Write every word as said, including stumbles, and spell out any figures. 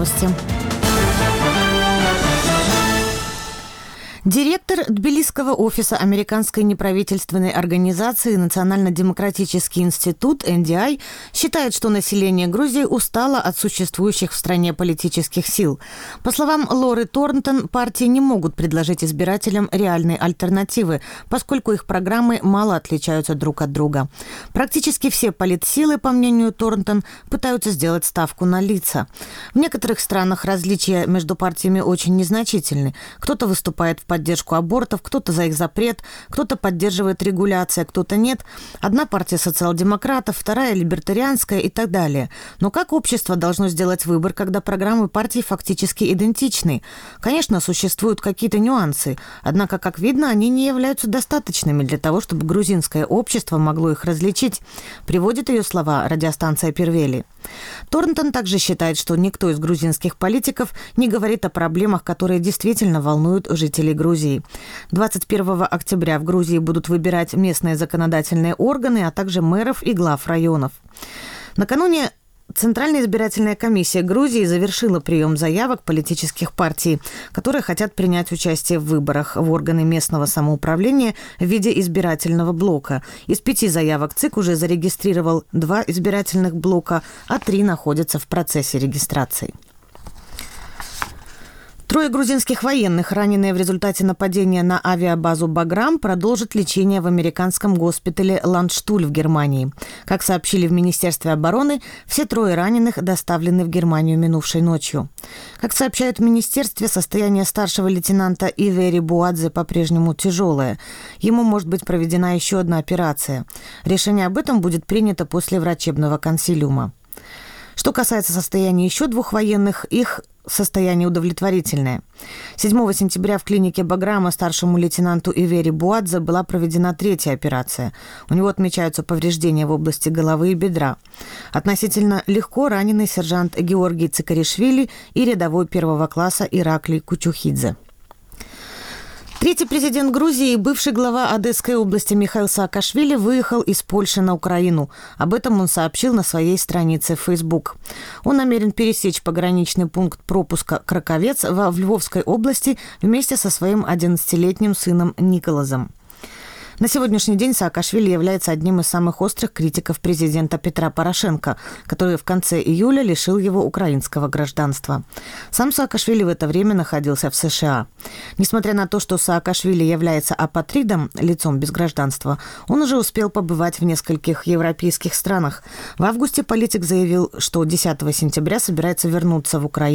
новости. Директор Тбилисского офиса американской неправительственной организации Национально-демократический институт эн ди ай считает, что население Грузии устало от существующих в стране политических сил. По словам Лоры Торнтон, партии не могут предложить избирателям реальной альтернативы, поскольку их программы мало отличаются друг от друга. Практически все политсилы, по мнению Торнтон, пытаются сделать ставку на лица. В некоторых странах различия между партиями очень незначительны. Кто-то выступает в поддержку абортов, кто-то за их запрет, кто-то поддерживает регуляцию, а кто-то нет. Одна партия социал-демократов, вторая либертарианская и так далее. Но как общество должно сделать выбор, когда программы партий фактически идентичны? Конечно, существуют какие-то нюансы, однако, как видно, они не являются достаточными для того, чтобы грузинское общество могло их различить, приводит ее слова радиостанция Первели. Торнтон также считает, что никто из грузинских политиков не говорит о проблемах, которые действительно волнуют жителей Грузии. двадцать первого октября в Грузии будут выбирать местные законодательные органы, а также мэров и глав районов. Накануне Центральная избирательная комиссия Грузии завершила прием заявок политических партий, которые хотят принять участие в выборах в органы местного самоуправления в виде избирательного блока. Из пяти заявок ЦИК уже зарегистрировал два избирательных блока, а три находятся в процессе регистрации. Трое грузинских военных, раненые в результате нападения на авиабазу «Баграм», продолжат лечение в американском госпитале «Ландштуль» в Германии. Как сообщили в Министерстве обороны, все трое раненых доставлены в Германию минувшей ночью. Как сообщают в Министерстве, состояние старшего лейтенанта Ивери Буадзе по-прежнему тяжелое. Ему может быть проведена еще одна операция. Решение об этом будет принято после врачебного консилиума. Что касается состояния еще двух военных, их состояние удовлетворительное. седьмого сентября в клинике Баграма старшему лейтенанту Ивери Буадзе была проведена третья операция. У него отмечаются повреждения в области головы и бедра. Относительно легко раненый сержант Георгий Цикаришвили и рядовой первого класса Ираклий Кучухидзе. Третий президент Грузии и бывший глава Одесской области Михаил Саакашвили выехал из Польши на Украину. Об этом он сообщил на своей странице в Facebook. Он намерен пересечь пограничный пункт пропуска Краковец в Львовской области вместе со своим одиннадцатилетним сыном Николазом. На сегодняшний день Саакашвили является одним из самых острых критиков президента Петра Порошенко, который в конце июля лишил его украинского гражданства. Сам Саакашвили в это время находился в США. Несмотря на то, что Саакашвили является апатридом, лицом без гражданства, он уже успел побывать в нескольких европейских странах. В августе политик заявил, что десятого сентября собирается вернуться в Украину.